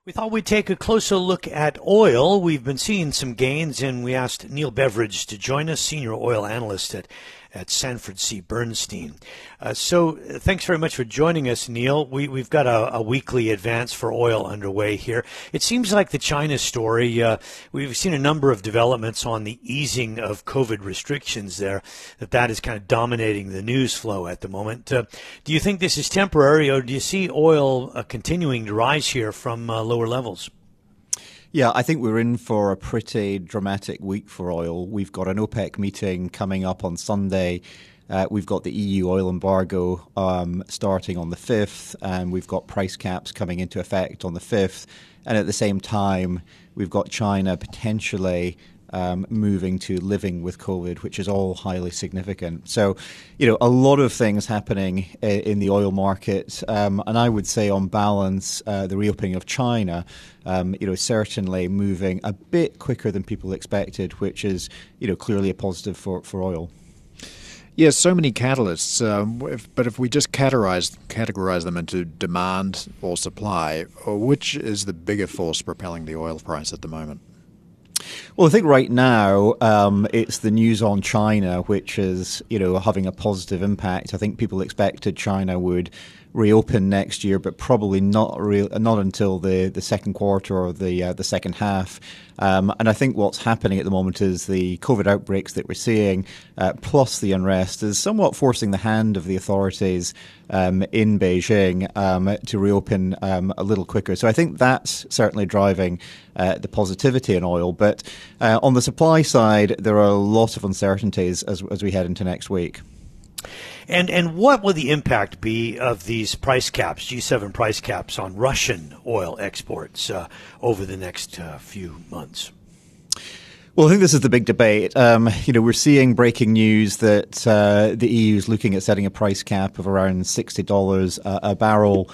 We thought we'd take a closer look at oil. We've been seeing some gains, and we asked Neil Beveridge to join us, senior oil analyst at Sanford C. Bernstein. So thanks very much for joining us, Neil. We've got a weekly advance for oil underway here. It seems like the China story, we've seen a number of developments on the easing of COVID restrictions there, that is kind of dominating the news flow at the moment. Do you think this is temporary, or do you see oil continuing to rise here from lower levels? Yeah, I think we're in for a pretty dramatic week for oil. We've got an OPEC meeting coming up on Sunday. We've got the EU oil embargo starting on the 5th, and we've got price caps coming into effect on the 5th. And at the same time, we've got China potentially moving to living with COVID, which is all highly significant. So, a lot of things happening in the oil market. And I would say on balance, the reopening of China, certainly moving a bit quicker than people expected, which is, clearly a positive for oil. Yes, so many catalysts, but if we just categorize them into demand or supply, which is the bigger force propelling the oil price at the moment? Well, I think right now it's the news on China, which is, having a positive impact. I think people expected China would reopen next year, but probably not until the second quarter or the second half. And I think what's happening at the moment is the COVID outbreaks that we're seeing, plus the unrest, is somewhat forcing the hand of the authorities in Beijing to reopen a little quicker. So I think that's certainly driving the positivity in oil. But on the supply side, there are a lot of uncertainties as we head into next week. And what will the impact be of these price caps, G7 price caps, on Russian oil exports over the next few months? Well, I think this is the big debate. We're seeing breaking news that the EU is looking at setting a price cap of around $60 a barrel.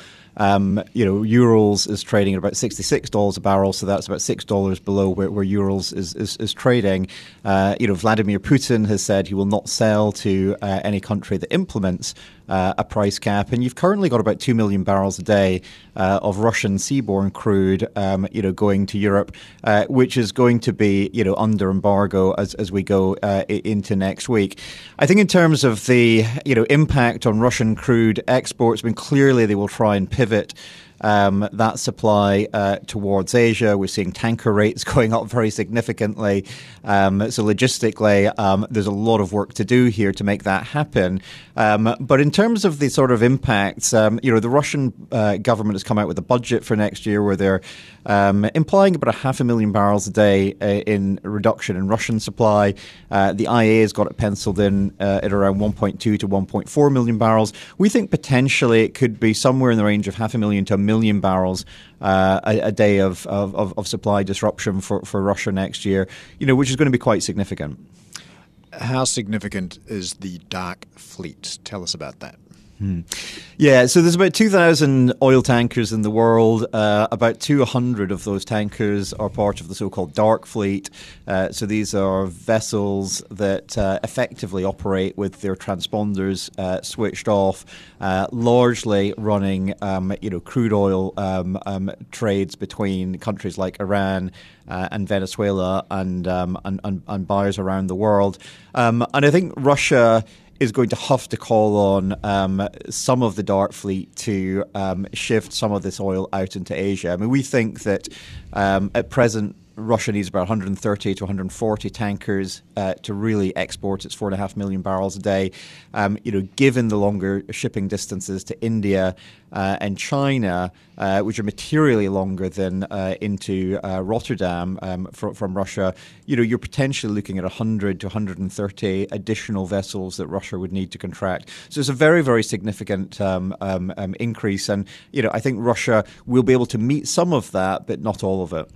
Urals is trading at about $66 a barrel, so that's about $6 below where Urals is trading. Vladimir Putin has said he will not sell to any country that implements a price cap, and you've currently got about 2 million barrels a day of Russian seaborne crude, going to Europe, which is going to be, under embargo as we go into next week. I think in terms of the, impact on Russian crude exports, clearly they will try and pivot that supply towards Asia. We're seeing tanker rates going up very significantly. So logistically, there's a lot of work to do here to make that happen. But in terms of the sort of impacts, the Russian government has come out with a budget for next year where they're implying about 500,000 barrels a day in reduction in Russian supply. The IEA has got it penciled in at around 1.2 to 1.4 million barrels. We think potentially it could be somewhere in the range of 500,000 to 1 million barrels a day of supply disruption for Russia next year, which is going to be quite significant. How significant is the dark fleet? Tell us about that. Yeah, so there's about 2,000 oil tankers in the world. About 200 of those tankers are part of the so-called dark fleet. So these are vessels that effectively operate with their transponders switched off, largely running, crude oil trades between countries like Iran and Venezuela and buyers around the world. And I think Russia is going to have to call on some of the dark fleet to shift some of this oil out into Asia. We think that at present Russia needs about 130 to 140 tankers to really export its 4.5 million barrels a day. Given the longer shipping distances to India and China, which are materially longer than into Rotterdam from Russia, you're potentially looking at 100 to 130 additional vessels that Russia would need to contract. So it's a very, very significant increase. And, I think Russia will be able to meet some of that, but not all of it.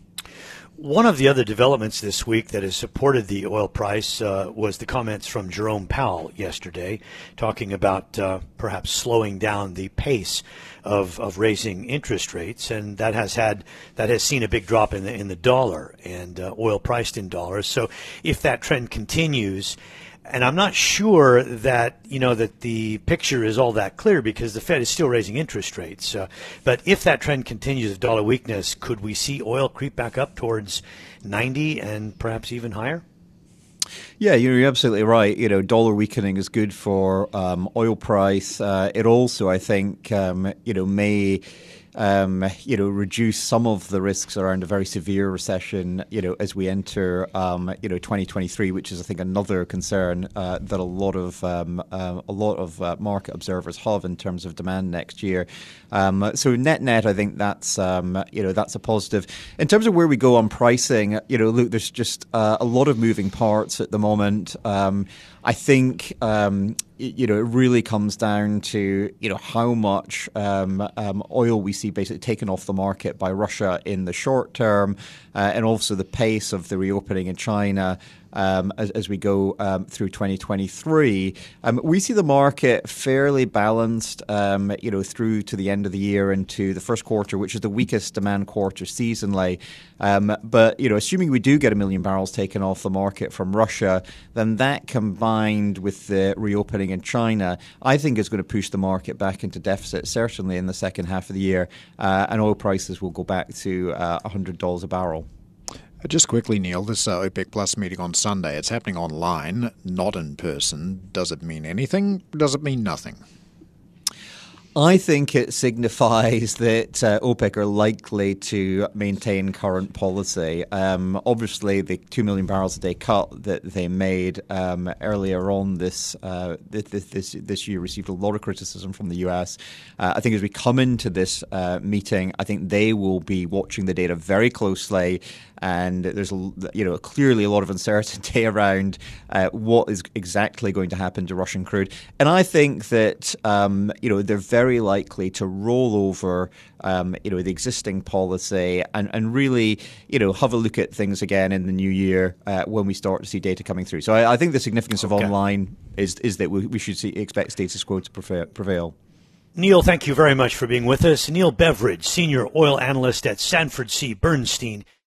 One of the other developments this week that has supported the oil price was the comments from Jerome Powell yesterday, talking about perhaps slowing down the pace of raising interest rates, and that has seen a big drop in the dollar and oil priced in dollars. So if that trend continues, And I'm not sure that, that the picture is all that clear because the Fed is still raising interest rates. But if that trend continues of dollar weakness, could we see oil creep back up towards 90 and perhaps even higher? Yeah, you're absolutely right. Dollar weakening is good for oil price. It also, I think, may reduce some of the risks around a very severe recession, as we enter, 2023, which is, I think, another concern that a lot of market observers have in terms of demand next year. So net, I think that's a positive. In terms of where we go on pricing, look, there's just a lot of moving parts at the moment. I think it really comes down to how much oil we see basically taken off the market by Russia in the short term, and also the pace of the reopening in China. As we go through 2023, we see the market fairly balanced, through to the end of the year into the first quarter, which is the weakest demand quarter seasonally. But assuming we do get 1 million barrels taken off the market from Russia, then that combined with the reopening in China, I think is going to push the market back into deficit, certainly in the second half of the year, and oil prices will go back to $100 a barrel. Just quickly, Neil, this OPEC Plus meeting on Sunday, it's happening online, not in person. Does it mean anything? Does it mean nothing? I think it signifies that OPEC are likely to maintain current policy. Obviously, the 2 million barrels a day cut that they made earlier on this year received a lot of criticism from the US. I think as we come into this meeting, I think they will be watching the data very closely. And there's clearly a lot of uncertainty around what is exactly going to happen to Russian crude. And I think that they're very likely to roll over the existing policy and really have a look at things again in the new year when we start to see data coming through. So I think the significance of online is that we should expect status quo to prevail. Neil, thank you very much for being with us. Neil Beveridge, Senior Oil Analyst at Sanford C. Bernstein.